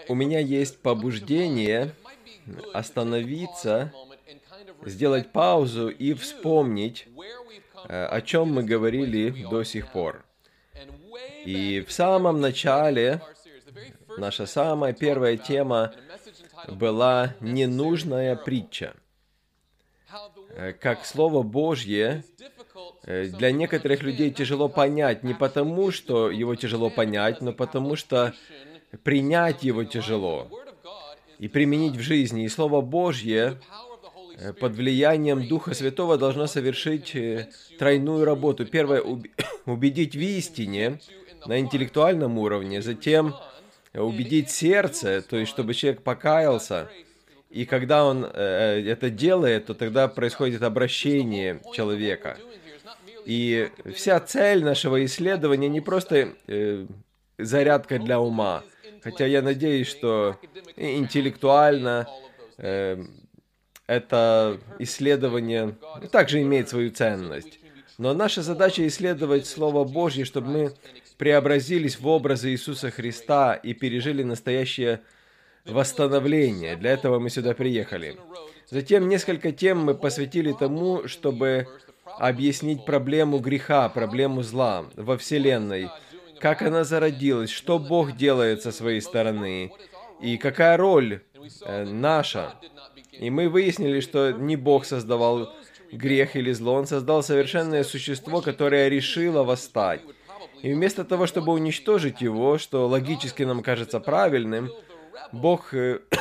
у меня есть побуждение остановиться, сделать паузу и вспомнить, о чем мы говорили до сих пор. И в самом начале наша самая первая тема была «ненужная притча». Как Слово Божье для некоторых людей тяжело понять, не потому, что его тяжело понять, но потому, что принять его тяжело и применить в жизни. И Слово Божье под влиянием Духа Святого должно совершить тройную работу. Первое – убедить в истине на интеллектуальном уровне, затем убедить сердце, то есть чтобы человек покаялся. И когда он это делает, то тогда происходит обращение человека. И вся цель нашего исследования не просто зарядка для ума, хотя я надеюсь, что интеллектуально это исследование также имеет свою ценность. Но наша задача исследовать Слово Божье, чтобы мы преобразились в образы Иисуса Христа и пережили настоящее восстановление. Для этого мы сюда приехали. Затем несколько тем мы посвятили тому, чтобы объяснить проблему греха, проблему зла во Вселенной, как она зародилась, что Бог делает со своей стороны и какая роль наша. И мы выяснили, что не Бог создавал грех или зло, Он создал совершенное существо, которое решило восстать. И вместо того, чтобы уничтожить его, что логически нам кажется правильным, Бог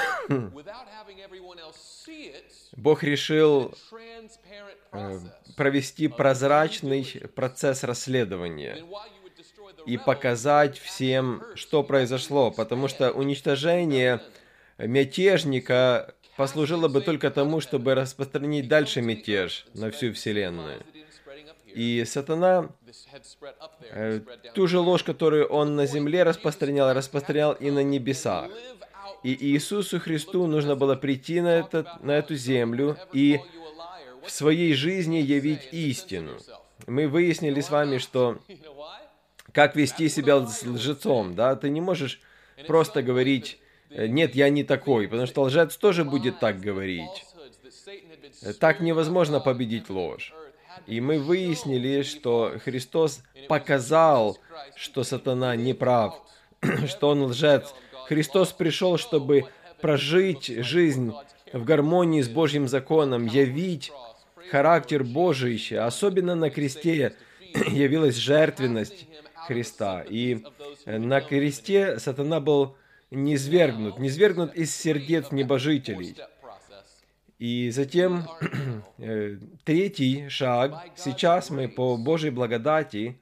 решил провести прозрачный процесс расследования и показать всем, что произошло, потому что уничтожение мятежника послужило бы только тому, чтобы распространить дальше мятеж на всю Вселенную. И сатана ту же ложь, которую он на земле распространял и на небесах. И Иисусу Христу нужно было прийти на эту землю и в своей жизни явить истину. Мы выяснили с вами, что как вести себя с лжецом, да? Ты не можешь просто говорить: «Нет, я не такой», потому что лжец тоже будет так говорить. Так невозможно победить ложь. И мы выяснили, что Христос показал, что сатана не прав, что он лжец. Христос пришел, чтобы прожить жизнь в гармонии с Божьим законом, явить характер Божий. Особенно на кресте явилась жертвенность Христа. И на кресте сатана был низвергнут из сердец небожителей. И затем третий шаг. Сейчас мы по Божьей благодати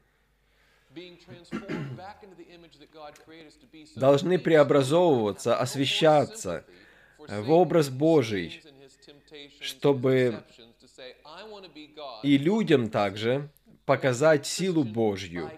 должны преобразовываться, освящаться в образ Божий, чтобы и людям также показать силу Божью,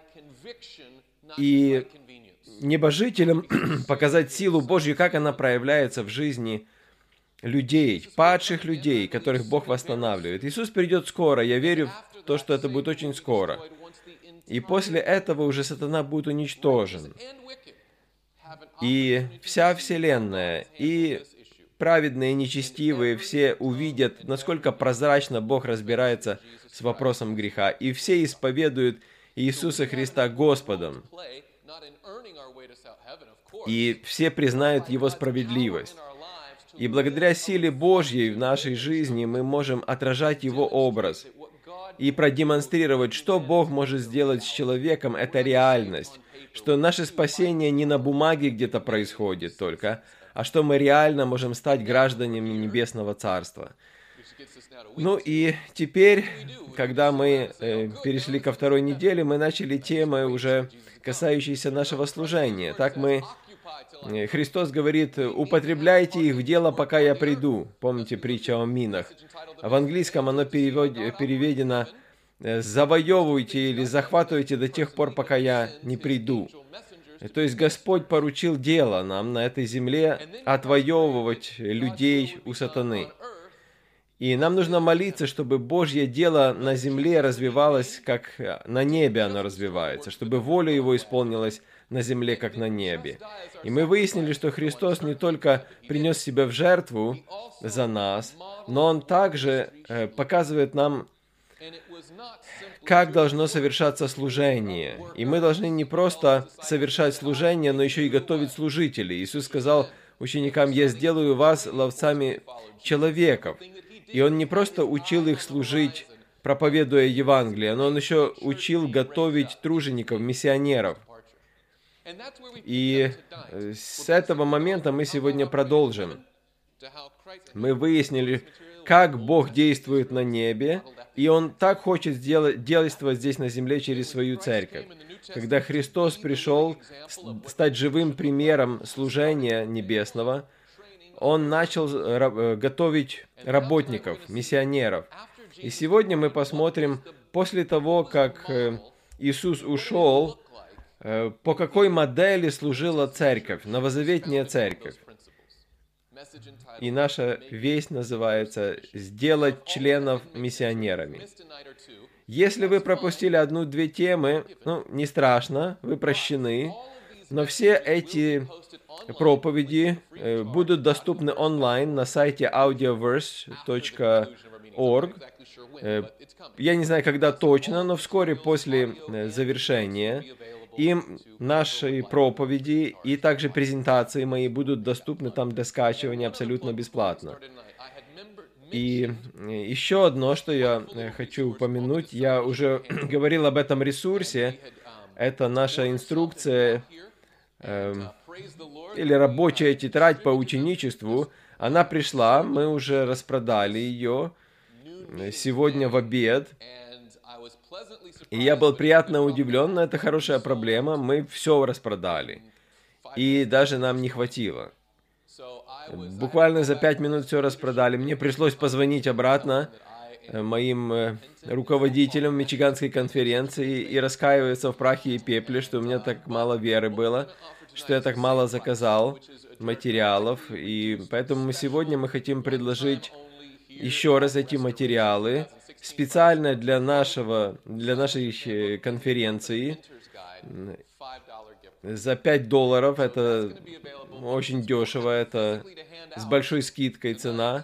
и небожителям показать силу Божью, как она проявляется в жизни людей, падших людей, которых Бог восстанавливает. Иисус придет скоро, я верю в то, что это будет очень скоро. И после этого уже сатана будет уничтожен. И вся Вселенная, и праведные, и нечестивые, все увидят, насколько прозрачно Бог разбирается с вопросом греха. И все исповедуют Иисуса Христа Господом. И все признают Его справедливость. И благодаря силе Божьей в нашей жизни мы можем отражать Его образ и продемонстрировать, что Бог может сделать с человеком. Это реальность. Что наше спасение не на бумаге где-то происходит только, а что мы реально можем стать гражданами Небесного Царства. Ну и теперь, когда мы перешли ко второй неделе, мы начали темы, уже касающиеся нашего служения. Так Христос говорит: «Употребляйте их в дело, пока я приду». Помните притчу о минах? В английском оно переведено «завоевывайте» или «захватывайте до тех пор, пока я не приду». То есть Господь поручил дело нам на этой земле отвоевывать людей у сатаны. И нам нужно молиться, чтобы Божье дело на земле развивалось, как на небе оно развивается, чтобы воля Его исполнилась на земле, как на небе. И мы выяснили, что Христос не только принес себя в жертву за нас, но Он также показывает нам, как должно совершаться служение. И мы должны не просто совершать служение, но еще и готовить служителей. Иисус сказал ученикам: «Я сделаю вас ловцами человеков». И Он не просто учил их служить, проповедуя Евангелие, но Он еще учил готовить тружеников, миссионеров. И с этого момента мы сегодня продолжим. Мы выяснили, как Бог действует на небе, и Он так хочет действовать здесь на земле через свою церковь. Когда Христос пришел стать живым примером служения небесного, Он начал готовить работников, миссионеров. И сегодня мы посмотрим, после того, как Иисус ушел, по какой модели служила церковь, новозаветная церковь. И наша весть называется «Сделать членов миссионерами». Если вы пропустили 1-2 темы, не страшно, вы прощены, но все эти проповеди будут доступны онлайн на сайте audioverse.org. Я не знаю, когда точно, но вскоре после завершения. И наши проповеди и также презентации мои будут доступны там для скачивания абсолютно бесплатно. И еще одно, что я хочу упомянуть, я уже говорил об этом ресурсе, это наша инструкция или рабочая тетрадь по ученичеству. Она пришла, мы уже распродали ее сегодня в обед. И я был приятно удивлен, но это хорошая проблема. Мы все распродали. И даже нам не хватило. Буквально за 5 минут все распродали. Мне пришлось позвонить обратно моим руководителям Мичиганской конференции и раскаиваться в прахе и пепле, что у меня так мало веры было, что я так мало заказал материалов. И поэтому сегодня мы хотим предложить еще раз эти материалы специально для нашей конференции за $5. Это очень дешево, это с большой скидкой цена.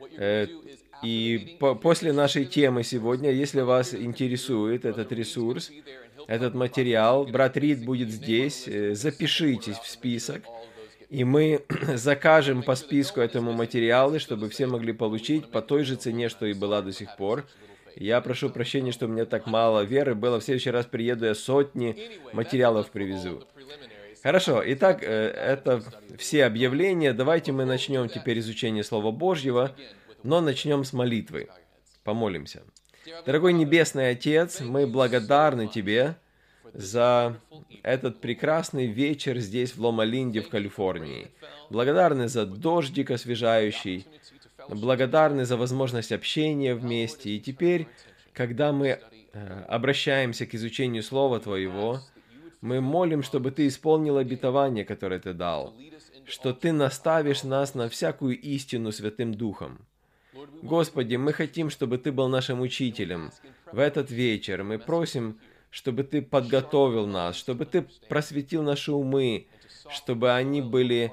И после нашей темы сегодня, если вас интересует этот ресурс, этот материал, брат Рид будет здесь, запишитесь в список, и мы закажем по списку этому материалы, чтобы все могли получить по той же цене, что и была до сих пор. Я прошу прощения, что у меня так мало веры было. В следующий раз приеду, я сотни материалов привезу. Хорошо, итак, это все объявления. Давайте мы начнем теперь изучение Слова Божьего, но начнем с молитвы. Помолимся. Дорогой Небесный Отец, мы благодарны Тебе за этот прекрасный вечер здесь, в Лома-Линде, в Калифорнии. Благодарны за дождик освежающий, благодарны за возможность общения вместе. И теперь, когда мы обращаемся к изучению Слова Твоего, мы молим, чтобы Ты исполнил обетование, которое Ты дал, что Ты наставишь нас на всякую истину Святым Духом. Господи, мы хотим, чтобы Ты был нашим учителем в этот вечер. Мы просим, чтобы Ты подготовил нас, чтобы Ты просветил наши умы, чтобы они были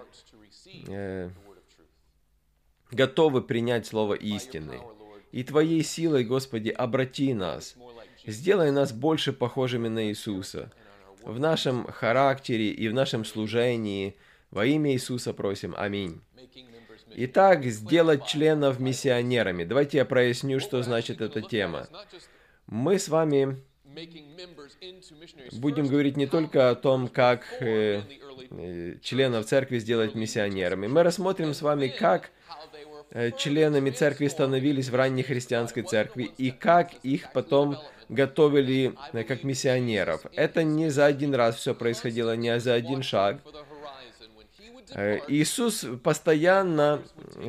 готовы принять слово истины. И Твоей силой, Господи, обрати нас. Сделай нас больше похожими на Иисуса. В нашем характере и в нашем служении. Во имя Иисуса просим. Аминь. Итак, сделать членов миссионерами. Давайте я проясню, что значит эта тема. Мы с вами будем говорить не только о том, как членов церкви сделать миссионерами. Мы рассмотрим с вами, как членами церкви становились в ранней христианской церкви и как их потом готовили как миссионеров. Это не за один раз все происходило, не за один шаг. Иисус постоянно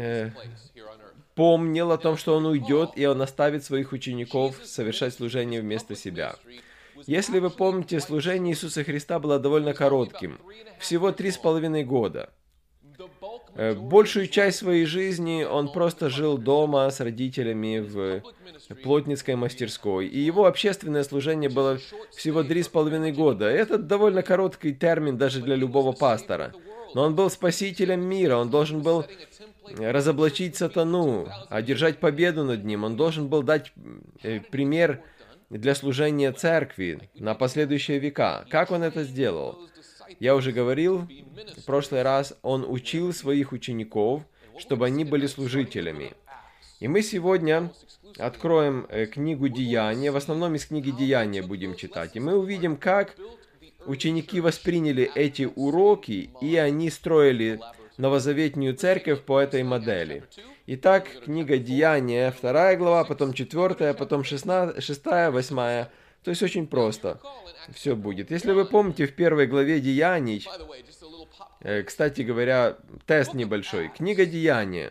помнил о том, что Он уйдет, и Он оставит своих учеников совершать служение вместо себя. Если вы помните, служение Иисуса Христа было довольно коротким, всего 3,5 года. Большую часть своей жизни он просто жил дома с родителями в плотницкой мастерской. И его общественное служение было всего 3,5 года. Это довольно короткий термин даже для любого пастора. Но он был спасителем мира, он должен был разоблачить сатану, одержать победу над ним. Он должен был дать пример для служения церкви на последующие века. Как он это сделал? Я уже говорил в прошлый раз, он учил своих учеников, чтобы они были служителями. И мы сегодня откроем книгу Деяния, в основном из книги Деяния будем читать. И мы увидим, как ученики восприняли эти уроки, и они строили новозаветную церковь по этой модели. Итак, книга Деяния, 2 глава, потом 4, потом 6, 8. То есть очень просто все будет. Если вы помните, в 1 главе Деяний, кстати говоря, тест небольшой. Книга Деяния.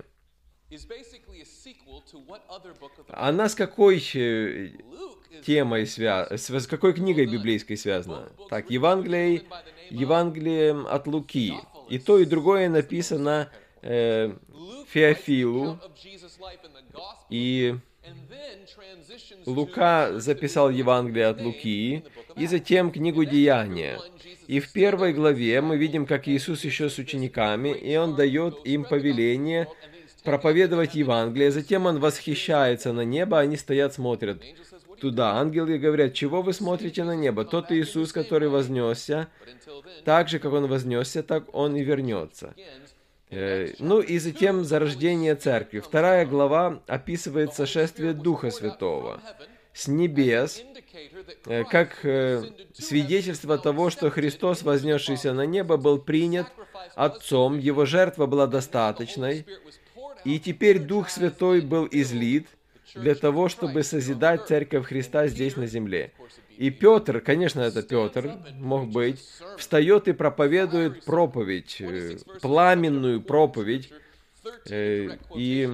Она с какой темой связана? С какой книгой библейской связана? Так, Евангелием от Луки. И то, и другое написано Феофилу. И Лука записал Евангелие от Луки, и затем книгу Деяния. И в 1 главе мы видим, как Иисус еще с учениками, и Он дает им повеление проповедовать Евангелие. Затем Он восхищается на небо, они стоят, смотрят туда. Ангелы говорят: чего вы смотрите на небо? Тот Иисус, который вознесся, так же, как Он вознесся, так Он и вернется. Ну и затем зарождение церкви. 2 глава описывает сошествие Духа Святого с небес, как свидетельство того, что Христос, вознесшийся на небо, был принят Отцом, Его жертва была достаточной, и теперь Дух Святой был излит для того, чтобы созидать Церковь Христа здесь на земле. И Петр, конечно, это Петр, мог быть, встает и проповедует проповедь, пламенную проповедь, и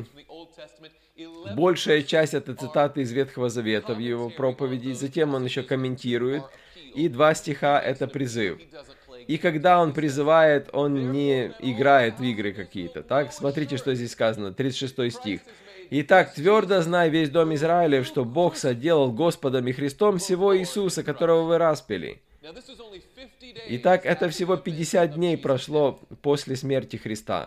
большая часть это цитаты из Ветхого Завета в его проповеди, затем он еще комментирует, и 2 стиха это призыв. И когда он призывает, он не играет в игры какие-то, так? Смотрите, что здесь сказано, 36 стих. «Итак, твердо знай весь дом Израилев, что Бог соделал Господом и Христом всего Иисуса, которого вы распяли». Итак, это всего 50 дней прошло после смерти Христа.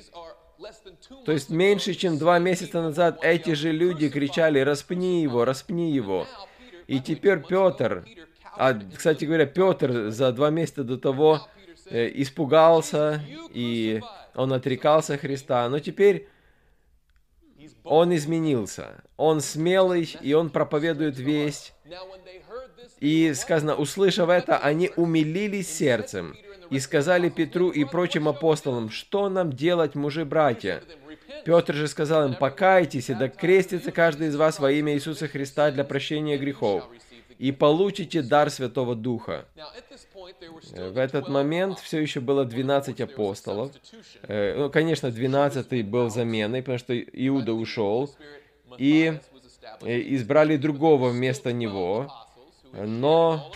То есть меньше, чем 2 месяца назад эти же люди кричали: «Распни его, распни его». И теперь Петр, кстати говоря, Петр за 2 месяца до того испугался, и он отрекался Христа, но теперь он изменился. Он смелый, и он проповедует весть. И сказано, услышав это, они умилились сердцем и сказали Петру и прочим апостолам: что нам делать, мужи-братья? Петр же сказал им: покайтесь, и да крестится каждый из вас во имя Иисуса Христа для прощения грехов, и получите дар Святого Духа. В этот момент все еще было 12 апостолов. Ну, конечно, 12-й был заменой, потому что Иуда ушел, и избрали другого вместо него, но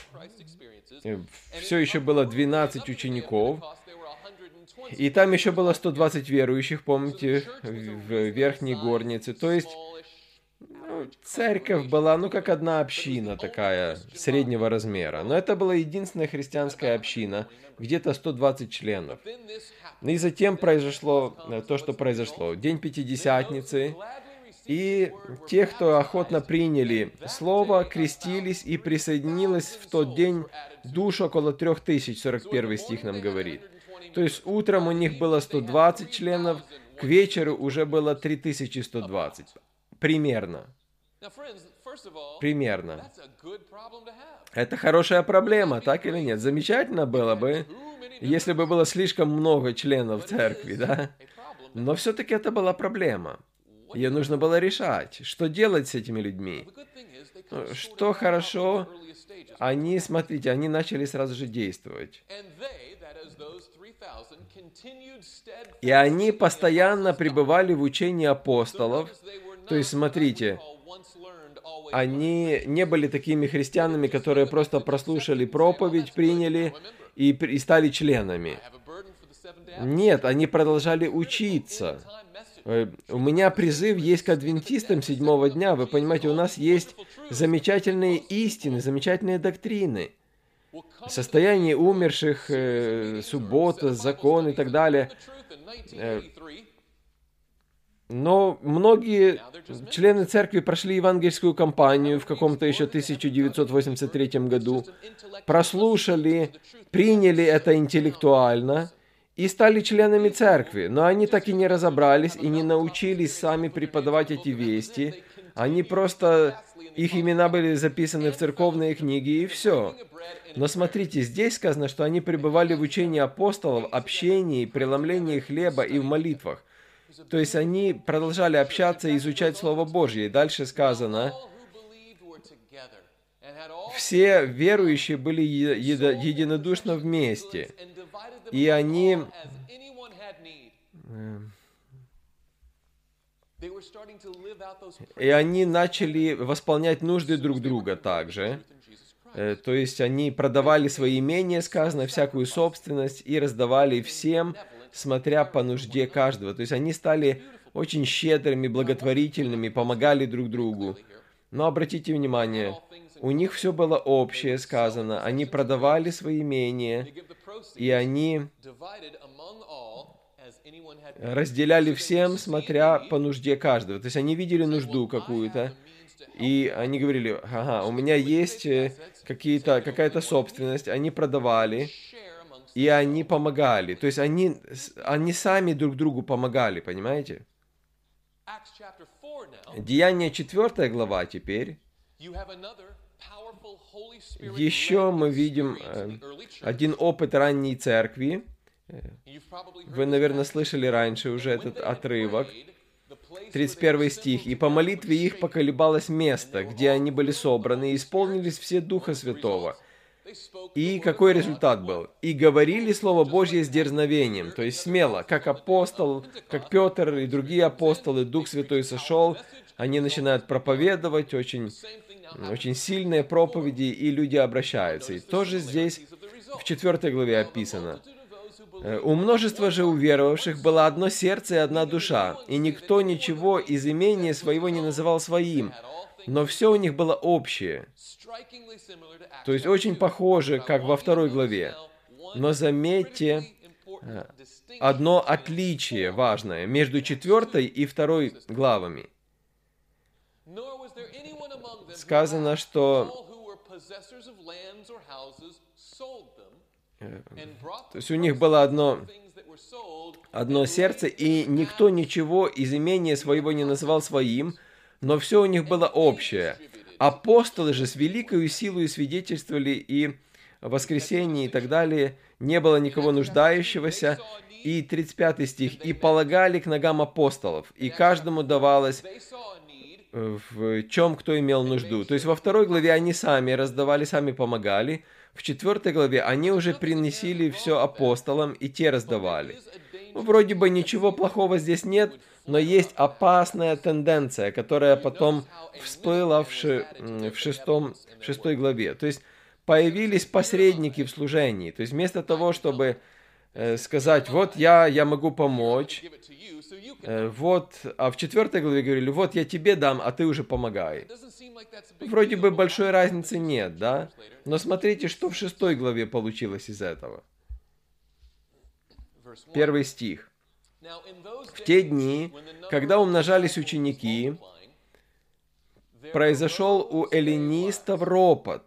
все еще было 12 учеников, и там еще было 120 верующих, помните, в верхней горнице. То есть церковь была, как одна община такая, среднего размера. Но это была единственная христианская община, где-то 120 членов. И затем произошло то, что произошло. День Пятидесятницы. И те, кто охотно приняли Слово, крестились, и присоединилось в тот день душ около 3000, 41 стих нам говорит. То есть утром у них было 120 членов, к вечеру уже было 3120. Примерно. Примерно. Это хорошая проблема, так или нет? Замечательно было бы, если бы было слишком много членов церкви, да? Но все-таки это была проблема. Ее нужно было решать. Что делать с этими людьми? Что хорошо, смотрите, они начали сразу же действовать. И они постоянно пребывали в учении апостолов. То есть, смотрите, они не были такими христианами, которые просто прослушали проповедь, приняли и стали членами. Нет, они продолжали учиться. У меня призыв есть к адвентистам седьмого дня. Вы понимаете, у нас есть замечательные истины, замечательные доктрины. Состояние умерших, суббота, закон и так далее. Но многие члены церкви прошли евангельскую кампанию в каком-то еще 1983 году, прослушали, приняли это интеллектуально и стали членами церкви. Но они так и не разобрались и не научились сами преподавать эти вести. Они просто, их имена были записаны в церковные книги и все. Но смотрите, здесь сказано, что они пребывали в учении апостолов, общении, преломлении хлеба и в молитвах. То есть они продолжали общаться и изучать Слово Божье. И дальше сказано, все верующие были единодушно вместе. И они начали восполнять нужды друг друга также. То есть они продавали свои имения, сказано, всякую собственность, и раздавали всем, смотря по нужде каждого. То есть они стали очень щедрыми, благотворительными, помогали друг другу. Но обратите внимание, у них все было общее, сказано. Они продавали свои имения, и они разделяли всем, смотря по нужде каждого. То есть они видели нужду какую-то, и они говорили, ага, у меня есть какая-то собственность, они продавали, и они помогали. То есть они сами друг другу помогали, понимаете? Деяние 4 глава теперь. Еще мы видим один опыт ранней церкви. Вы, наверное, слышали раньше уже этот отрывок. 31 стих. «И по молитве их поколебалось место, где они были собраны, и исполнились все Духа Святого». И какой результат был? «И говорили Слово Божье с дерзновением», то есть смело, как апостол, как Петр и другие апостолы, Дух Святой сошел, они начинают проповедовать, очень сильные проповеди, и люди обращаются. И тоже здесь в 4 главе описано. «У множества же уверовавших было одно сердце и одна душа, и никто ничего из имения своего не называл своим, но все у них было общее». То есть очень похоже, как во 2 главе. Но заметьте одно отличие важное между 4 и 2 главами. Сказано, что то есть у них было одно сердце, и никто ничего из имения своего не называл своим, но все у них было общее. Апостолы же с великою силой свидетельствовали и в воскресении и так далее, не было никого нуждающегося. И 35 стих. «И полагали к ногам апостолов, и каждому давалось в чем кто имел нужду». То есть во 2 главе они сами раздавали, сами помогали. В 4 главе они уже приносили все апостолам, и те раздавали. Вроде бы ничего плохого здесь нет, но есть опасная тенденция, которая потом всплыла в 6 главе. То есть появились посредники в служении. То есть вместо того, чтобы сказать, вот я могу помочь, а в 4 главе говорили, вот я тебе дам, а ты уже помогай. Вроде бы большой разницы нет, да? Но смотрите, что в 6 главе получилось из этого. 1 стих. «В те дни, когда умножались ученики, произошел у эллинистов ропот,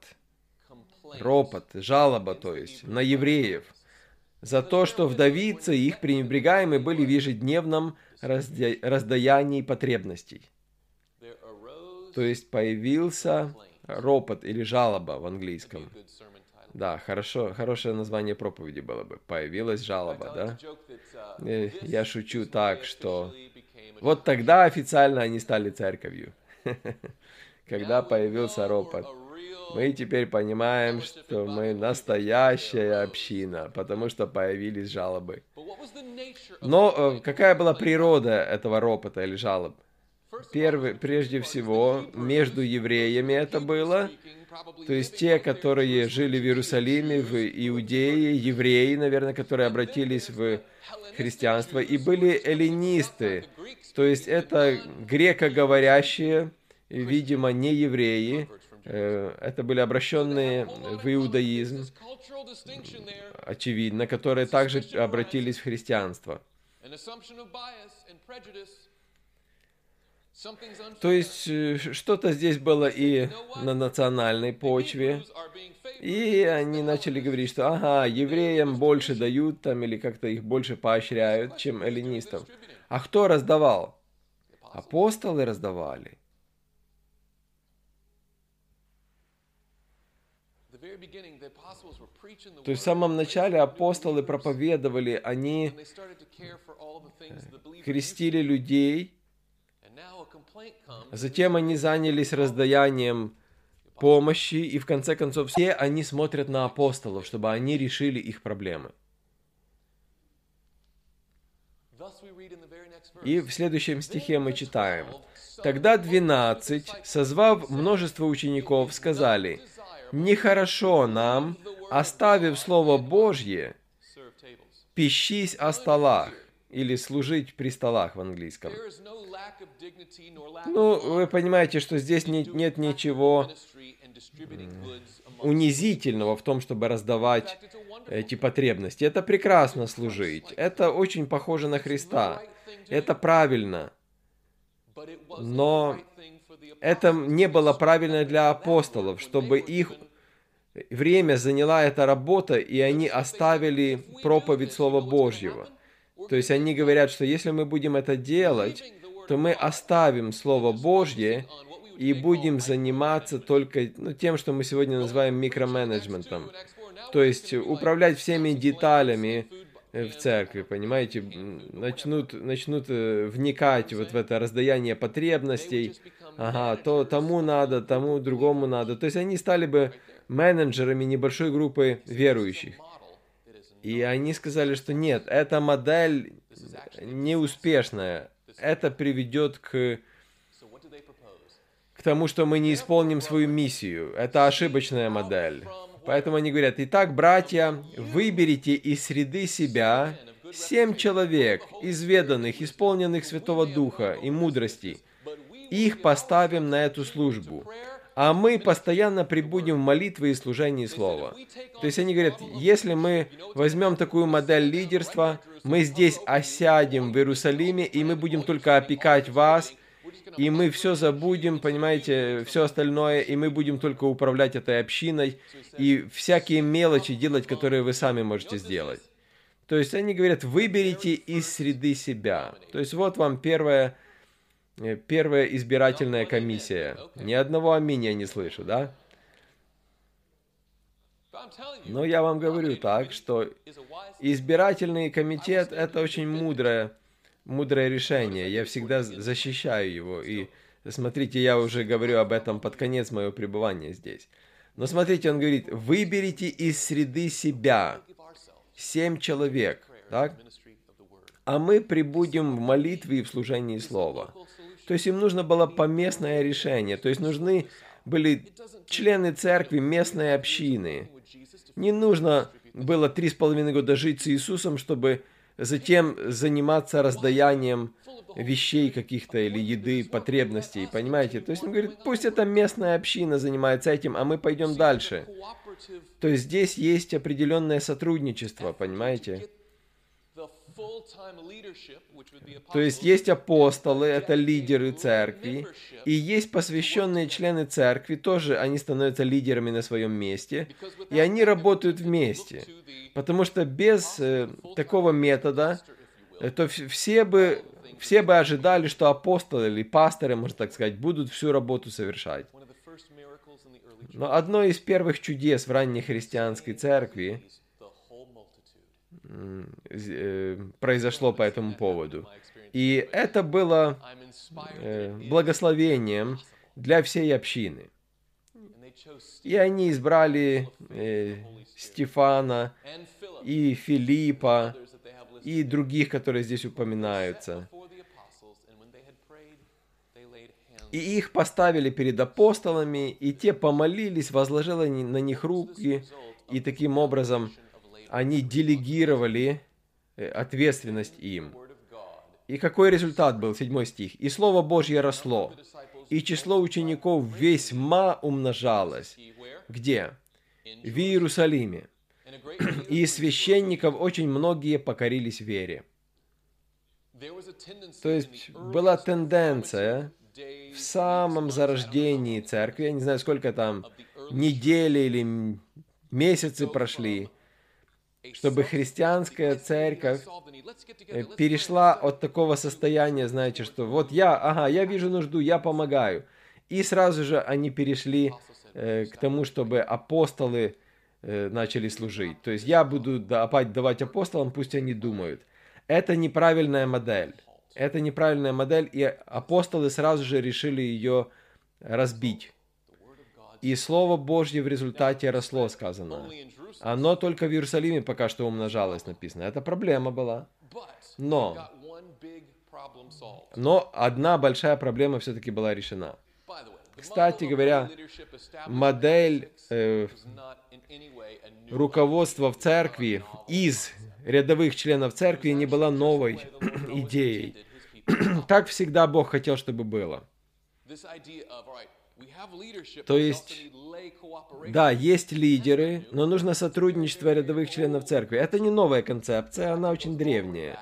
жалоба, то есть, на евреев, за то, что вдовицы их пренебрегаемые были в ежедневном раздаянии потребностей». То есть появился ропот или жалоба в английском. Да, хорошее название проповеди было бы. Появилась жалоба, да? Я шучу так, что вот тогда официально они стали церковью. Когда появился ропот. Мы теперь понимаем, что мы настоящая община, потому что появились жалобы. Но какая была природа этого ропота или жалоб? Прежде всего, между евреями это было, то есть те, которые жили в Иерусалиме, в Иудее, евреи, наверное, которые обратились в христианство, и были эллинисты, то есть это грекоговорящие, видимо, не евреи, это были обращенные в иудаизм, очевидно, которые также обратились в христианство. То есть что-то здесь было и на национальной почве, и они начали говорить, что ага, евреям больше дают там, или как-то их больше поощряют, чем эллинистам. А кто раздавал? Апостолы раздавали. То есть в самом начале апостолы проповедовали, они крестили людей, затем они занялись раздаянием помощи, и в конце концов все они смотрят на апостолов, чтобы они решили их проблемы. И в следующем стихе мы читаем: «Тогда 12, созвав множество учеников, сказали: нехорошо нам, оставив Слово Божье, пищись о столах», или служить при столах в английском. Ну, вы понимаете, что здесь нет ничего унизительного в том, чтобы раздавать эти потребности. Это прекрасно служить. Это очень похоже на Христа. Это правильно. Но это не было правильно для апостолов, чтобы их время заняла эта работа, и они оставили проповедь Слова Божьего. То есть они говорят, что если мы будем это делать, то мы оставим Слово Божье и будем заниматься только тем, что мы сегодня называем микроменеджментом. То есть управлять всеми деталями в церкви, понимаете, начнут вникать вот в это раздаяние потребностей, ага, то тому надо, тому другому надо. То есть они стали бы менеджерами небольшой группы верующих. И они сказали, что нет, эта модель неуспешная. Это приведет к тому, что мы не исполним свою миссию. Это ошибочная модель. Поэтому они говорят: итак, братья, выберите из среды себя 7 человек, изведанных, исполненных Святого Духа и мудрости. Их поставим на эту службу. А мы постоянно пребудем в молитве и служении Слова. То есть они говорят, если мы возьмем такую модель лидерства, мы здесь осядем в Иерусалиме, и мы будем только опекать вас, и мы все забудем, понимаете, все остальное, и мы будем только управлять этой общиной, и всякие мелочи делать, которые вы сами можете сделать. То есть они говорят, выберите из среды себя. То есть вот вам первая избирательная комиссия. Ни одного аминь я не слышу, да? Но я вам говорю так, что избирательный комитет – это очень мудрое решение. Я всегда защищаю его. И смотрите, я уже говорю об этом под конец моего пребывания здесь. Но смотрите, он говорит, выберите из среды себя 7 человек, так? А мы пребудем в молитве и в служении Слова. То есть им нужно было поместное решение. То есть нужны были члены церкви, местной общины. Не нужно было 3,5 года жить с Иисусом, чтобы затем заниматься раздаянием вещей каких-то или еды, потребностей, понимаете? То есть он говорит, пусть эта местная община занимается этим, а мы пойдем дальше. То есть здесь есть определенное сотрудничество, понимаете? То есть есть апостолы, это лидеры церкви, и есть посвященные члены церкви, тоже они становятся лидерами на своем месте, и они работают вместе. Потому что без такого метода, то все бы ожидали, что апостолы или пасторы, можно так сказать, будут всю работу совершать. Но одно из первых чудес в ранней христианской церкви произошло по этому поводу. И это было благословением для всей общины. И они избрали Стефана и Филиппа и других, которые здесь упоминаются. И их поставили перед апостолами, и те помолились, возложили на них руки, и таким образом они делегировали ответственность им. И какой результат был? 7 стих. «И Слово Божье росло, и число учеников весьма умножалось». Где? В Иерусалиме. И из священников очень многие покорились вере. То есть была тенденция в самом зарождении церкви, я не знаю, сколько там, недели или месяцы прошли, чтобы христианская церковь перешла от такого состояния, знаете, что вот я вижу нужду, я помогаю. И сразу же они перешли к тому, чтобы апостолы начали служить. То есть я буду давать апостолам, пусть они думают. Это неправильная модель. Это неправильная модель, и апостолы сразу же решили ее разбить. И Слово Божье в результате росло, сказано. Оно только в Иерусалиме пока что умножалось, написано. Это проблема была. Но одна большая проблема все-таки была решена. Кстати говоря, модель руководства в церкви из рядовых членов церкви не была новой идеей. Так всегда Бог хотел, чтобы было. То есть, да, есть лидеры, но нужно сотрудничество рядовых членов церкви. Это не новая концепция, она очень древняя.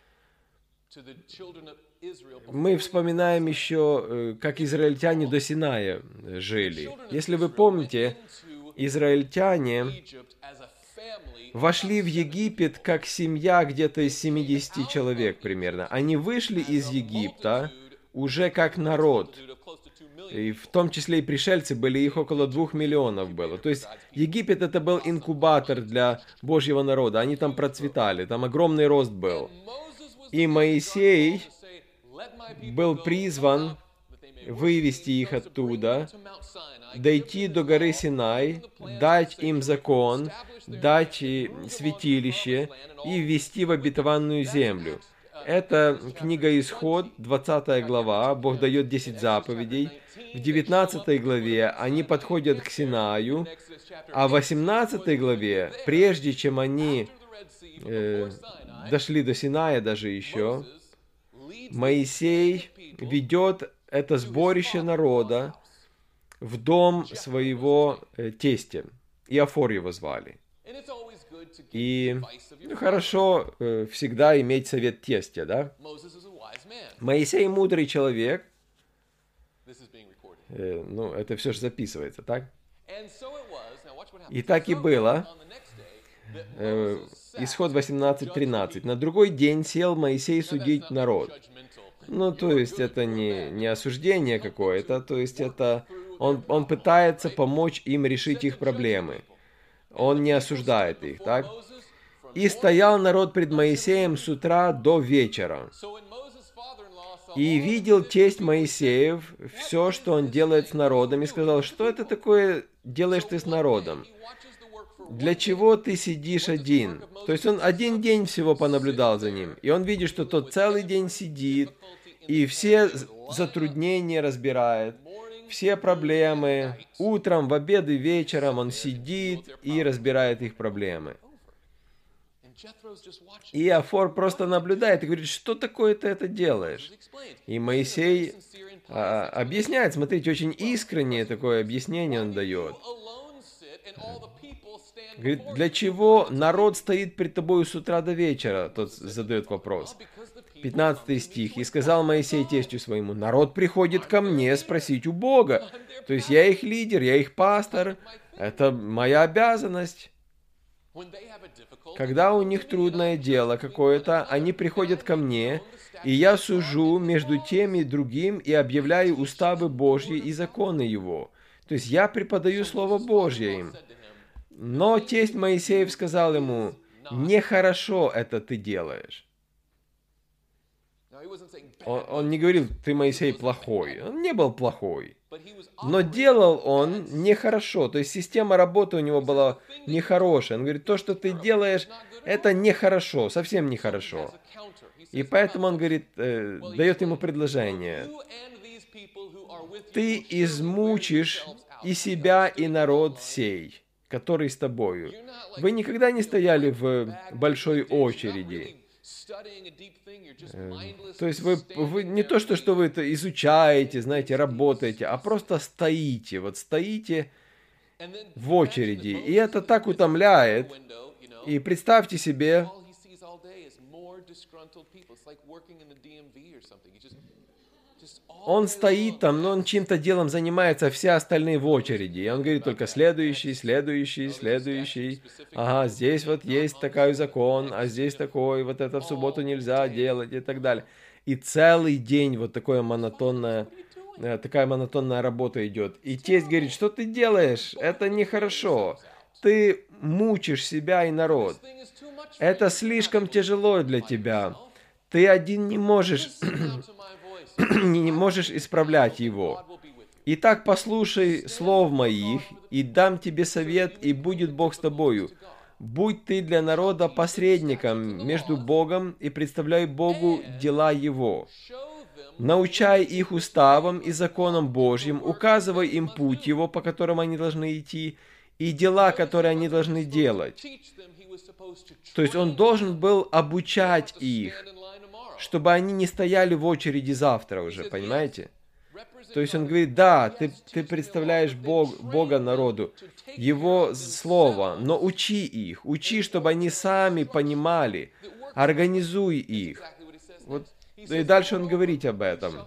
Мы вспоминаем еще, как израильтяне до Синая жили. Если вы помните, израильтяне вошли в Египет как семья где-то из 70 человек примерно. Они вышли из Египта уже как народ. И в том числе и пришельцы были, их около 2 миллионов было. То есть Египет это был инкубатор для Божьего народа. Они там процветали, там огромный рост был. И Моисей был призван вывести их оттуда, дойти до горы Синай, дать им закон, дать святилище и ввести в обетованную землю. Это книга Исход, 20 глава, Бог дает 10 заповедей. В 19 главе они подходят к Синаю, а в 18 главе, прежде чем они дошли до Синая даже еще, Моисей ведет это сборище народа в дом своего тестя. Иофор его звали. И хорошо всегда иметь совет тестя, да? Моисей мудрый человек. Это все же записывается, так? И так и было. Исход 18:13. На другой день сел Моисей судить народ. То есть это не осуждение какое-то, то есть это он пытается помочь им решить их проблемы. Он не осуждает их, так? И стоял народ пред Моисеем с утра до вечера. И видел тесть Моисеев все, что он делает с народом, и сказал: что это такое делаешь ты с народом? Для чего ты сидишь один? То есть он один день всего понаблюдал за ним, и он видит, что тот целый день сидит, и все затруднения разбирает, все проблемы. Утром, в обед и вечером он сидит и разбирает их проблемы. И Иофор просто наблюдает и говорит: что такое ты это делаешь? И Моисей объясняет, смотрите, очень искреннее такое объяснение он дает. Говорит: для чего народ стоит пред тобою с утра до вечера? Тот задает вопрос. 15 стих. «И сказал Моисей тестю своему: народ приходит ко мне спросить у Бога». То есть я их лидер, я их пастор. Это моя обязанность. Когда у них трудное дело какое-то, они приходят ко мне, и я сужу между тем и другим и объявляю уставы Божьи и законы Его. То есть я преподаю Слово Божье им. Но тесть Моисеев сказал ему: нехорошо это ты делаешь. Он не говорил, ты, Моисей, плохой. Он не был плохой. Но делал он нехорошо. То есть система работы у него была нехорошая. Он говорит, то, что ты делаешь, это нехорошо, совсем нехорошо. И поэтому он говорит, дает ему предложение. Ты измучишь и себя, и народ сей, который с тобою. Вы никогда не стояли в большой очереди. То есть вы не то, что вы это изучаете, знаете, работаете, а просто стоите. Вот стоите в очереди. И это так утомляет. И представьте себе, он стоит там, но он чем-то делом занимается, а все остальные в очереди. И он говорит только следующий, следующий, следующий. Ага, здесь вот есть такой закон, а здесь такой, вот это в субботу нельзя делать и так далее. И целый день вот такая монотонная работа идет. И тесть говорит, что ты делаешь? Это нехорошо. Ты мучишь себя и народ. Это слишком тяжело для тебя. Ты один не можешь исправлять его. Итак, послушай слов моих, и дам тебе совет, и будет Бог с тобою. Будь ты для народа посредником между Богом и представляй Богу дела Его. Научай их уставам и законам Божьим, указывай им путь Его, по которому они должны идти, и дела, которые они должны делать. То есть он должен был обучать их, чтобы они не стояли в очереди завтра уже, понимаете? То есть он говорит, да, ты представляешь Бога народу, Его Слово, но учи их, учи, чтобы они сами понимали, организуй их. Вот, и дальше он говорит об этом.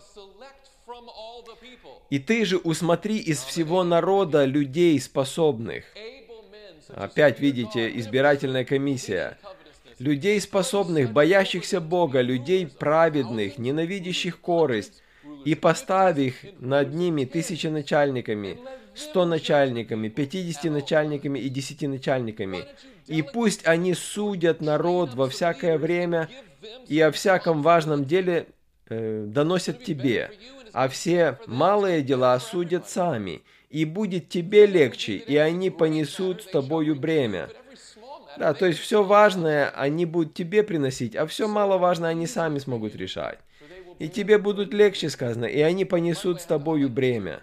И ты же усмотри из всего народа людей способных. Опять, видите, избирательная комиссия. Людей способных, боящихся Бога, людей праведных, ненавидящих корость, и поставь их над ними 1000 начальниками, 100 начальниками, 50 начальниками и 10 начальниками. И пусть они судят народ во всякое время и о всяком важном деле доносят тебе, а все малые дела судят сами, и будет тебе легче, и они понесут с тобою бремя. Да, то есть все важное они будут тебе приносить, а все маловажное они сами смогут решать. И тебе будут легче, сказано, и они понесут с тобою бремя.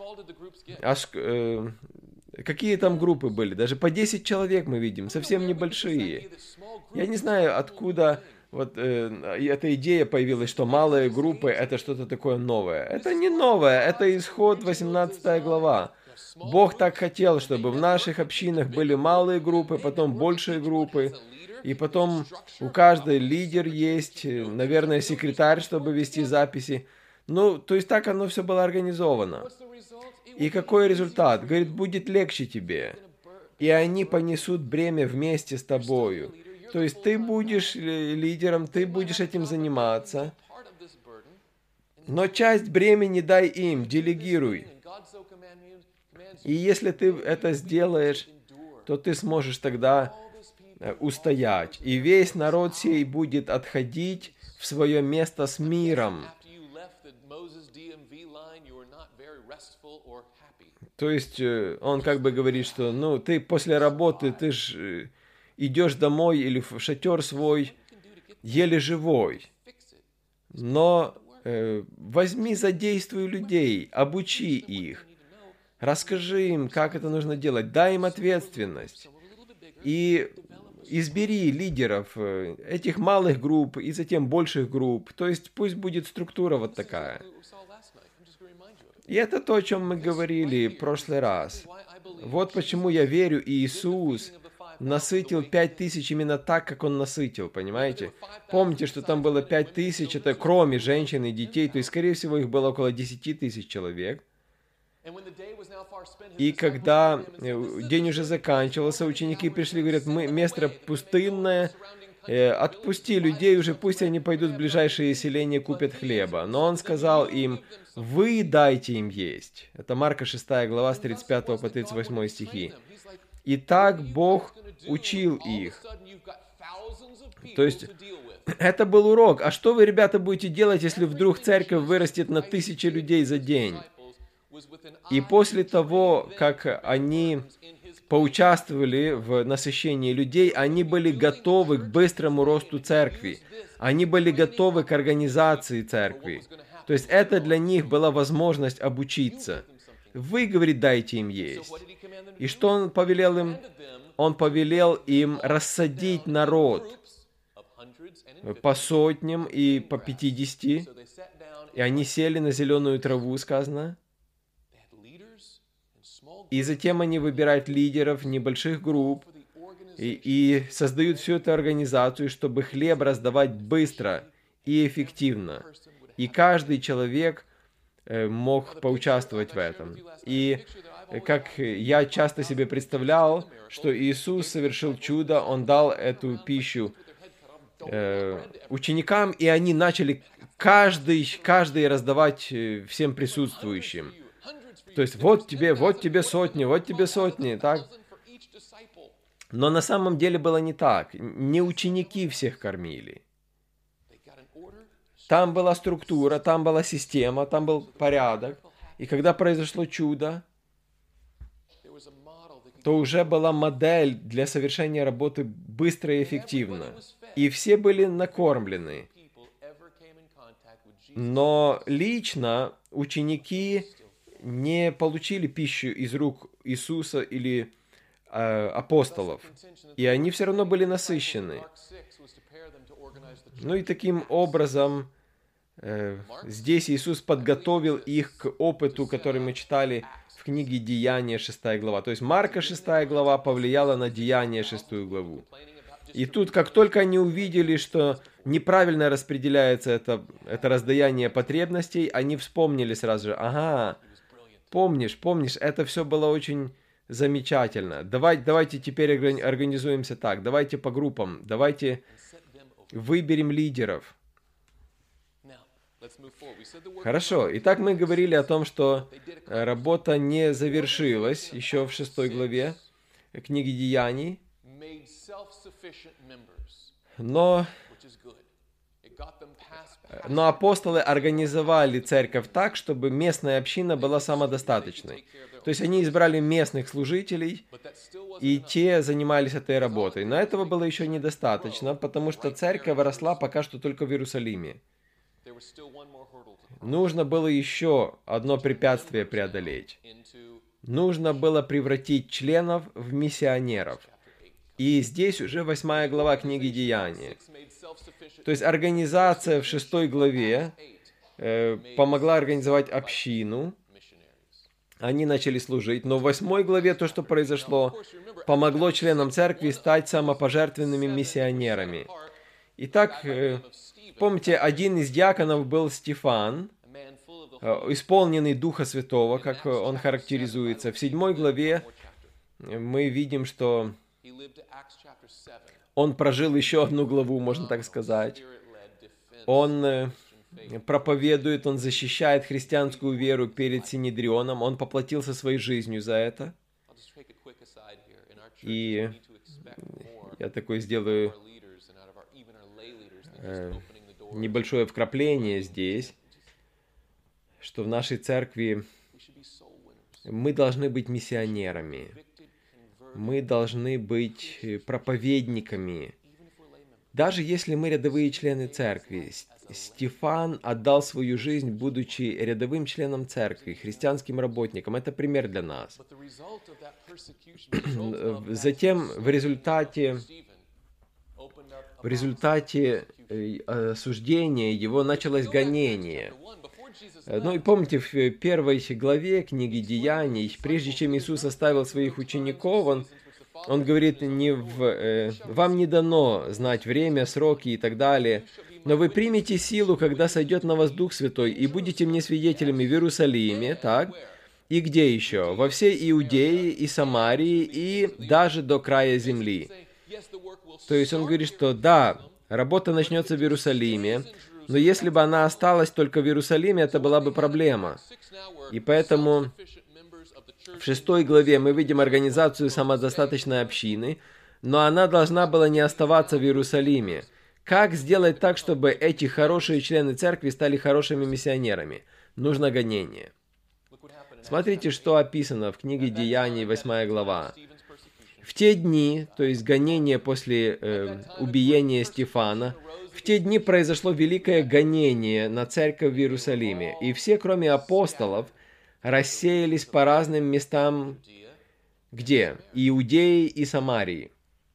Какие там группы были? Даже по 10 человек мы видим, совсем небольшие. Я не знаю, откуда вот эта идея появилась, что малые группы это что-то такое новое. Это не новое, это Исход 18 глава. Бог так хотел, чтобы в наших общинах были малые группы, потом большие группы, и потом у каждой лидер есть, наверное, секретарь, чтобы вести записи. Ну, то есть так оно все было организовано. И какой результат? Говорит, будет легче тебе, и они понесут бремя вместе с тобою. То есть ты будешь лидером, ты будешь этим заниматься, но часть бремени дай им, делегируй. И если ты это сделаешь, то ты сможешь тогда устоять. И весь народ сей будет отходить в свое место с миром. То есть он как бы говорит, что ну ты после работы, ты ж идешь домой или в шатер свой еле живой. Но возьми, задействуй людей, обучи их. Расскажи им, как это нужно делать, дай им ответственность. И избери лидеров этих малых групп и затем больших групп. То есть пусть будет структура вот такая. И это то, о чем мы говорили в прошлый раз. Вот почему я верю, Иисус насытил 5000 именно так, как Он насытил, понимаете? Помните, что там было 5000, это кроме женщин и детей, то есть, скорее всего, их было около 10 000 человек. И когда день уже заканчивался, ученики пришли и говорят, место пустынное, отпусти людей уже, пусть они пойдут в ближайшие селения, купят хлеба. Но он сказал им, вы дайте им есть. Это Марка 6 глава с 35 по 38 стихи. И так Бог учил их. То есть Это был урок. А что вы, ребята, будете делать, если вдруг церковь вырастет на 1000 людей за день? И после того, как они поучаствовали в насыщении людей, они были готовы к быстрому росту церкви. Они были готовы к организации церкви. То есть это для них была возможность обучиться. Вы, говорит, дайте им есть. И что он повелел им? Он повелел им рассадить народ по сотням и по 50. И они сели на зеленую траву, сказано. И затем они выбирают лидеров небольших групп и создают всю эту организацию, чтобы хлеб раздавать быстро и эффективно. И каждый человек мог поучаствовать в этом. И как я часто себе представлял, что Иисус совершил чудо, Он дал эту пищу ученикам, и они начали каждый раздавать всем присутствующим. То есть вот тебе сотни, вот тебе сотни, так? Но на самом деле было не так. Не ученики всех кормили. Там была структура, там была система, там был порядок. И когда произошло чудо, то уже была модель для совершения работы быстро и эффективно. И все были накормлены. Но лично ученики не получили пищу из рук Иисуса или апостолов. И они все равно были насыщены. Ну и таким образом здесь Иисус подготовил их к опыту, который мы читали в книге Деяния 6 глава. То есть Марка 6 глава повлияла на Деяния 6 главу. И тут, как только они увидели, что неправильно распределяется это раздаяние потребностей, они вспомнили сразу же, ага, помнишь, это все было очень замечательно. Давайте теперь организуемся так, давайте по группам, давайте выберем лидеров. Хорошо, итак, мы говорили о том, что работа не завершилась еще в 6 главе книги Деяний, но апостолы организовали церковь так, чтобы местная община была самодостаточной. То есть они избрали местных служителей, и те занимались этой работой. Но этого было еще недостаточно, потому что церковь росла пока что только в Иерусалиме. Нужно было еще одно препятствие преодолеть. Нужно было превратить членов в миссионеров. И здесь уже 8 глава книги Деяния. То есть организация в 6 главе помогла организовать общину. Они начали служить. Но в 8 главе то, что произошло, помогло членам церкви стать самопожертвенными миссионерами. Итак, помните, один из диаконов был Стефан, исполненный Духа Святого, как он характеризуется. В 7 главе мы видим, что он прожил еще одну главу, можно так сказать. Он проповедует, он защищает христианскую веру перед Синедрионом. Он поплатился своей жизнью за это. И я такой сделаю небольшое вкрапление здесь, что в нашей церкви мы должны быть миссионерами. Мы должны быть проповедниками. Даже если мы рядовые члены церкви, Стефан отдал свою жизнь, будучи рядовым членом церкви, христианским работником. Это пример для нас. Затем в результате осуждения его началось гонение. Ну и помните, в 1 главе книги Деяний, прежде чем Иисус оставил своих учеников, Он говорит, вам не дано знать время, сроки и так далее, но вы примете силу, когда сойдет на вас Дух Святой, и будете мне свидетелями в Иерусалиме, так? И где еще? Во всей Иудее и Самарии, и даже до края земли. То есть он говорит, что да, работа начнется в Иерусалиме, но если бы она осталась только в Иерусалиме, это была бы проблема. И поэтому в 6 главе мы видим организацию самодостаточной общины, но она должна была не оставаться в Иерусалиме. Как сделать так, чтобы эти хорошие члены церкви стали хорошими миссионерами? Нужно гонение. Смотрите, что описано в книге Деяний, 8 глава. В те дни, то есть гонение после убиения Стефана, в те дни произошло великое гонение на церковь в Иерусалиме, и все, кроме апостолов, рассеялись по разным местам, где? Иудеи и Самарии.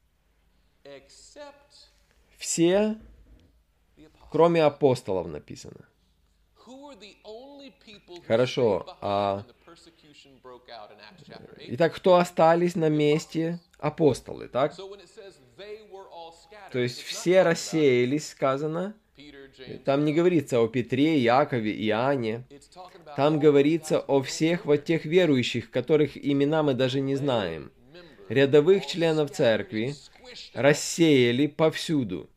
Все, кроме апостолов, написано. Хорошо. Итак, кто остались на месте? Апостолы, так? То есть все рассеялись, сказано. Там не говорится о Петре, Якове, Иоанне. Там говорится о всех вот тех верующих, которых имена мы даже не знаем. Рядовых членов церкви рассеяли повсюду.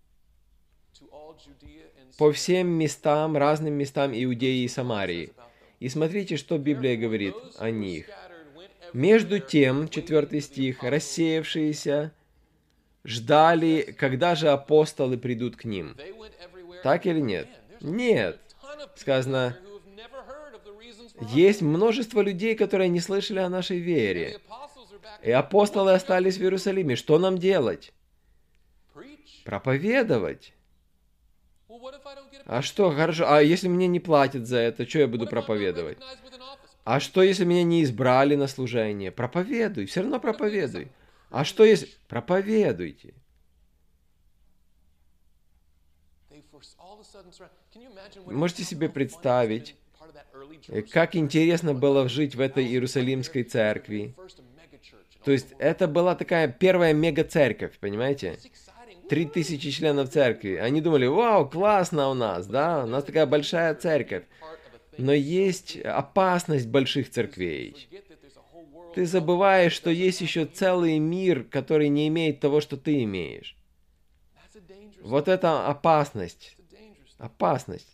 По всем местам, разным местам Иудеи и Самарии. И смотрите, что Библия говорит о них. Между тем, 4 стих, рассеявшиеся ждали, когда же апостолы придут к ним. Так или нет? Нет. Сказано, есть множество людей, которые не слышали о нашей вере. И апостолы остались в Иерусалиме. Что нам делать? Проповедовать. А что, хорошо, а если мне не платят за это, что я буду проповедовать? А что, если меня не избрали на служение? Проповедуй, все равно проповедуй. А что, если... Проповедуйте. Вы можете себе представить, как интересно было жить в этой Иерусалимской церкви? То есть, это была такая первая мега-церковь, понимаете? 3000 членов церкви. Они думали, вау, классно у нас, да? У нас такая большая церковь. Но есть опасность больших церквей. Ты забываешь, что есть еще целый мир, который не имеет того, что ты имеешь. Вот это опасность. Опасность.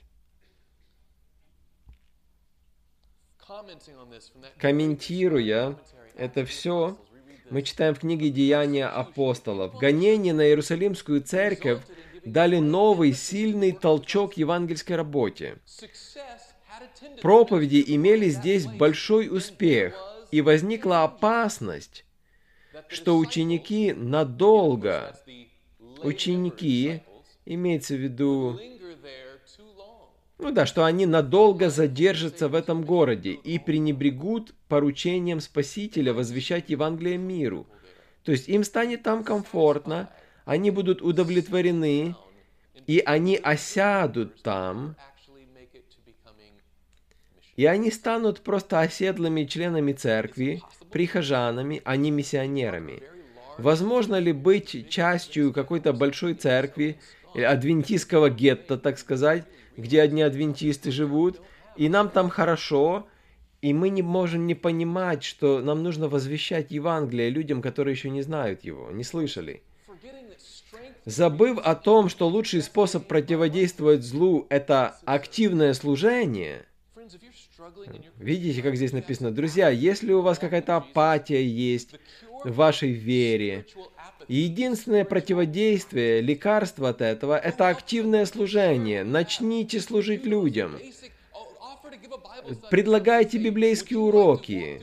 Комментируя это все, мы читаем в книге «Деяния апостолов». Гонения на Иерусалимскую церковь дали новый, сильный толчок евангельской работе. Проповеди имели здесь большой успех, и возникла опасность, что ученики надолго, имеется в виду, что они надолго задержатся в этом городе и пренебрегут поручением Спасителя возвещать Евангелие миру. То есть им станет там комфортно, они будут удовлетворены, и они осядут там, и они станут просто оседлыми членами церкви, прихожанами, а не миссионерами. Возможно ли быть частью какой-то большой церкви, адвентистского гетто, так сказать, где одни адвентисты живут, и нам там хорошо, и мы не можем не понимать, что нам нужно возвещать Евангелие людям, которые еще не знают его, не слышали. Забыв о том, что лучший способ противодействовать злу – это активное служение. Видите, как здесь написано? Друзья, если у вас какая-то апатия есть в вашей вере, единственное противодействие, лекарство от этого – это активное служение. Начните служить людям. Предлагайте библейские уроки.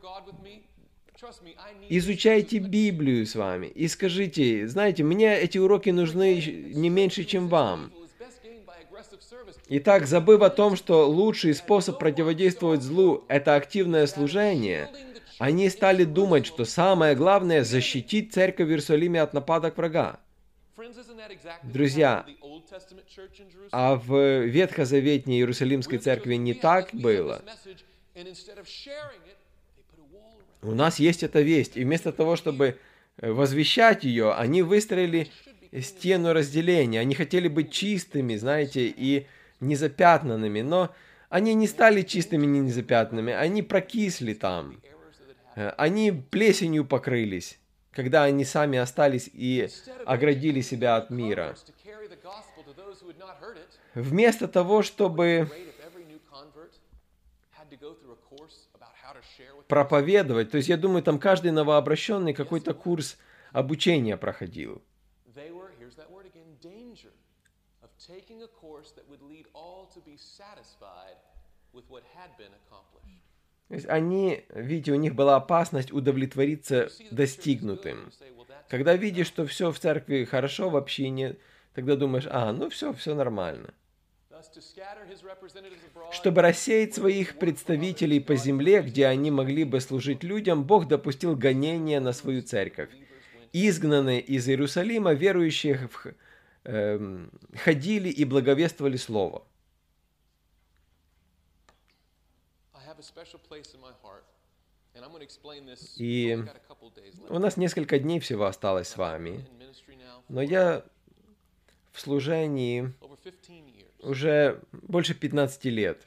Изучайте Библию с вами. И скажите, знаете, мне эти уроки нужны не меньше, чем вам. Итак, забыв о том, что лучший способ противодействовать злу – это активное служение, они стали думать, что самое главное – защитить церковь в Иерусалиме от нападок врага. Друзья, а в ветхозаветней Иерусалимской церкви не так было. У нас есть эта весть, и вместо того, чтобы возвещать ее, они выстроили стену разделения. Они хотели быть чистыми, знаете, и незапятнанными, но они не стали чистыми и незапятнанными, они прокисли там. Они плесенью покрылись, когда они сами остались и оградили себя от мира. Вместо того, чтобы проповедовать, то есть я думаю, там каждый новообращенный какой-то курс обучения проходил. То есть они, видите, у них была опасность удовлетвориться достигнутым. Когда видишь, что все в церкви хорошо, в общине, тогда думаешь, ну все нормально. Чтобы рассеять своих представителей по земле, где они могли бы служить людям, Бог допустил гонение на свою церковь. Изгнанные из Иерусалима верующие ходили и благовествовали Слово. И у нас несколько дней всего осталось с вами, но я в служении уже больше 15 лет.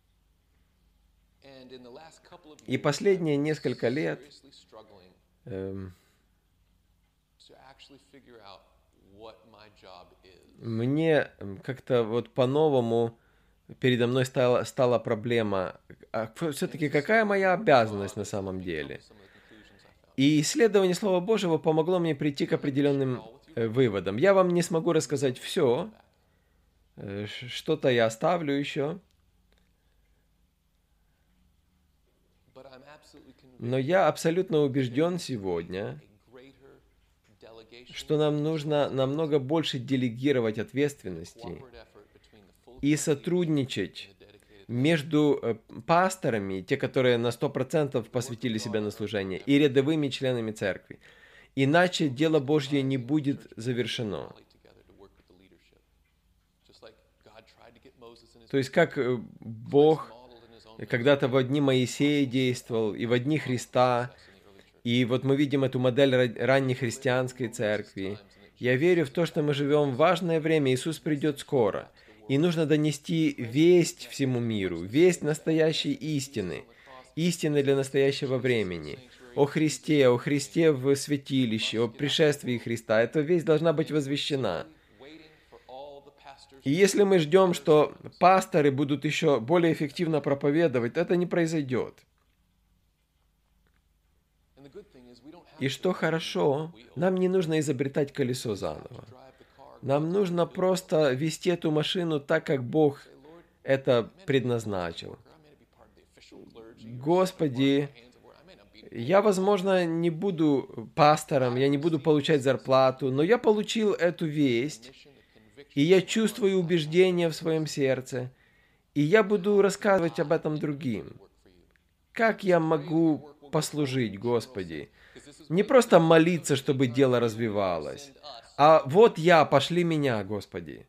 И последние несколько лет мне как-то вот по-новому передо мной стала проблема, все-таки какая моя обязанность на самом деле? И исследование Слова Божьего помогло мне прийти к определенным выводам. Я вам не смогу рассказать все, что-то я оставлю еще, но я абсолютно убежден сегодня, что нам нужно намного больше делегировать ответственности и сотрудничать между пасторами, те, которые на 100% посвятили себя на служение, и рядовыми членами церкви. Иначе дело Божье не будет завершено. То есть, как Бог когда-то во дни Моисея действовал, и во дни Христа, и вот мы видим эту модель ранней христианской церкви. Я верю в то, что мы живем в важное время, Иисус придет скоро. И нужно донести весть всему миру, весть настоящей истины, истины для настоящего времени, о Христе в святилище, о пришествии Христа. Эта весть должна быть возвещена. И если мы ждем, что пасторы будут еще более эффективно проповедовать, это не произойдет. И что хорошо, нам не нужно изобретать колесо заново. Нам нужно просто вести эту машину так, как Бог это предназначил. Господи, я, возможно, не буду пастором, я не буду получать зарплату, но я получил эту весть, и я чувствую убеждение в своем сердце, и я буду рассказывать об этом другим. Как я могу послужить, Господи? Не просто молиться, чтобы дело развивалось, а вот я, пошли меня, Господи.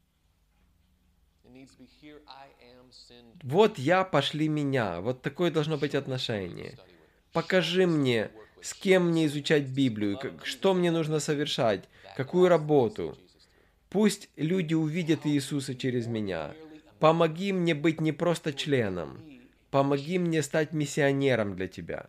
Вот я, пошли меня. Вот такое должно быть отношение. Покажи мне, с кем мне изучать Библию, что мне нужно совершать, какую работу. Пусть люди увидят Иисуса через меня. Помоги мне быть не просто членом. Помоги мне стать миссионером для Тебя.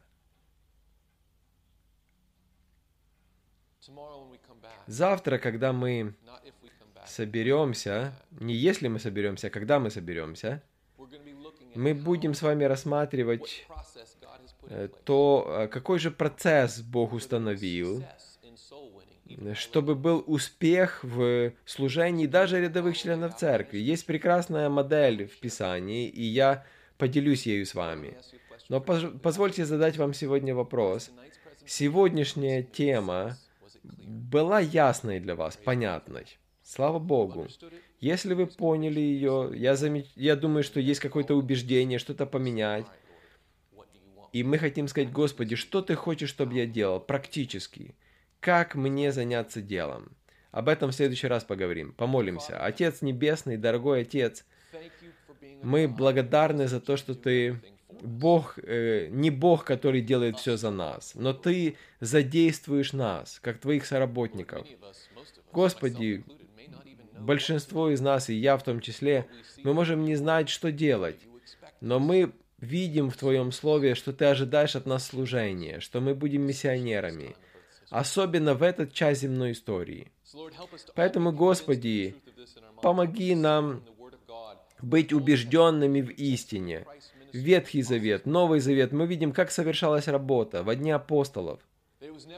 Завтра, когда мы соберемся, не если мы соберемся, а когда мы соберемся, мы будем с вами рассматривать то, какой же процесс Бог установил, чтобы был успех в служении даже рядовых членов церкви. Есть прекрасная модель в Писании, и я поделюсь ею с вами. Но позвольте задать вам сегодня вопрос. Сегодняшняя тема была ясной для вас, понятной. Слава Богу. Если вы поняли ее, я думаю, что есть какое-то убеждение, что-то поменять. И мы хотим сказать, Господи, что Ты хочешь, чтобы я делал практически? Как мне заняться делом? Об этом в следующий раз поговорим. Помолимся. Отец Небесный, дорогой Отец, мы благодарны за то, что Ты Бог, не Бог, который делает все за нас, но Ты задействуешь нас, как Твоих соработников. Господи, большинство из нас, и я в том числе, мы можем не знать, что делать, но мы видим в Твоем Слове, что Ты ожидаешь от нас служения, что мы будем миссионерами, особенно в этот час земной истории. Поэтому, Господи, помоги нам быть убежденными в истине. Ветхий Завет, Новый Завет, мы видим, как совершалась работа во дни апостолов.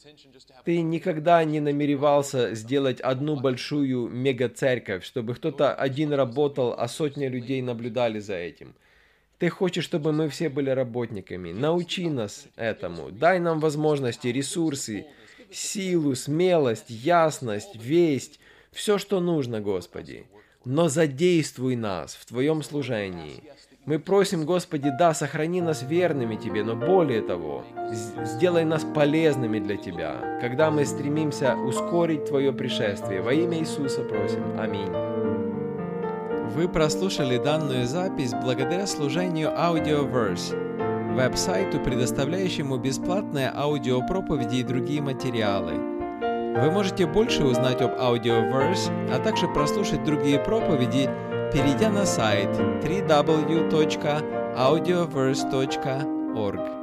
Ты никогда не намеревался сделать одну большую мега-церковь, чтобы кто-то один работал, а сотни людей наблюдали за этим. Ты хочешь, чтобы мы все были работниками. Научи нас этому. Дай нам возможности, ресурсы, силу, смелость, ясность, весть. Все, что нужно, Господи. Но задействуй нас в Твоем служении. Мы просим, Господи, да, сохрани нас верными Тебе, но более того, сделай нас полезными для Тебя, когда мы стремимся ускорить Твое пришествие. Во имя Иисуса просим. Аминь. Вы прослушали данную запись благодаря служению Audioverse, веб-сайту, предоставляющему бесплатные аудиопроповеди и другие материалы. Вы можете больше узнать об Audioverse, а также прослушать другие проповеди, перейдя на сайт www.audioverse.org.